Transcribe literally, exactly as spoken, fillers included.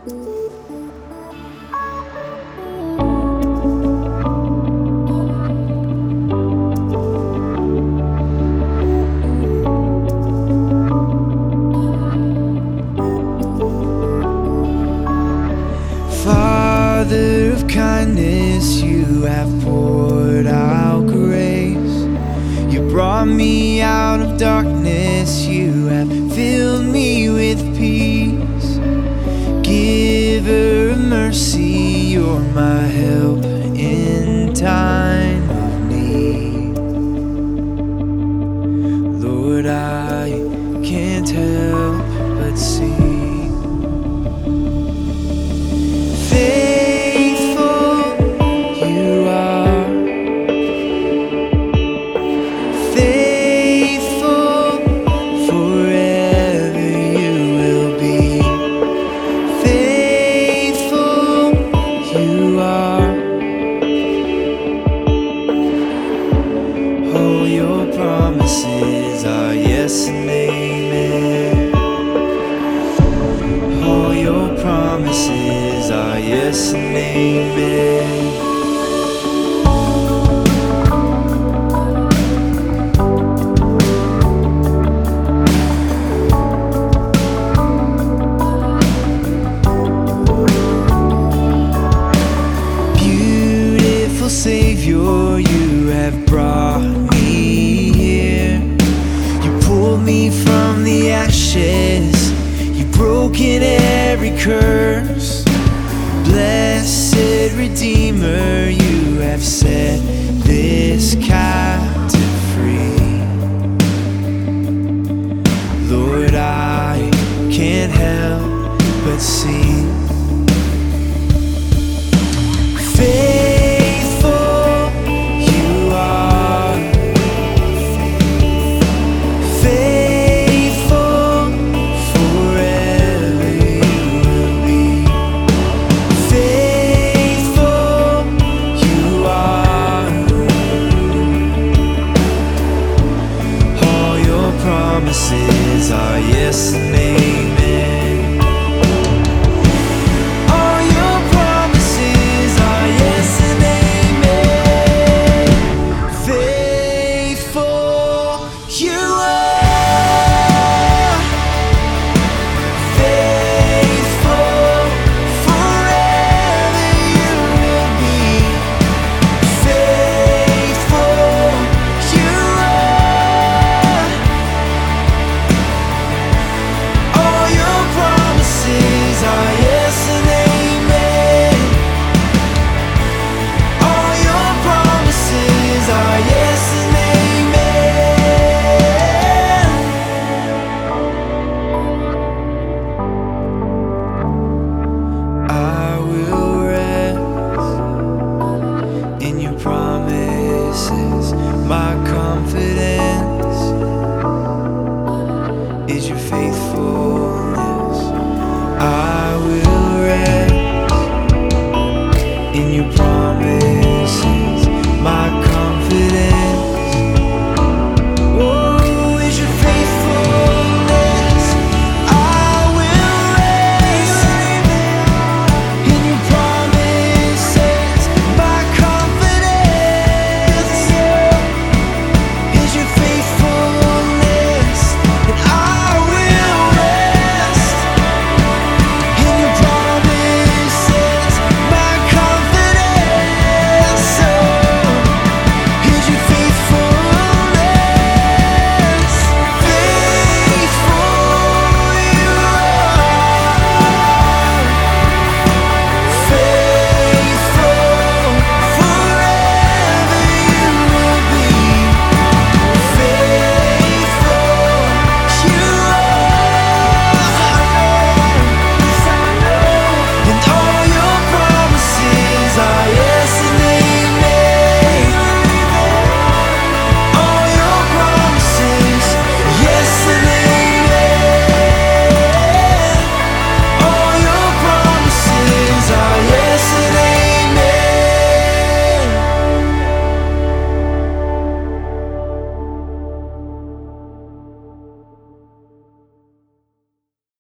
Father of kindness, you have poured out grace. You brought me out of darkness, you have filled me with peace. Giver of mercy, you're my help in time of need. Lord, I can't help but see promises are yes and amen. All your promises are yes and amen. Beautiful Savior, you have brought me here. You pulled me from the ashes, you've broken every curse. Blessed Redeemer, you have set this captive free. Lord, I can't help but see promises are yes and amen. All your promises are yes and amen. Faithful you are, faithful forever you will be. Faithful you are. Are yes and amen. All your promises are yes and amen. I will rest in your promises. My confidence is your faithfulness. I will rest in your promise.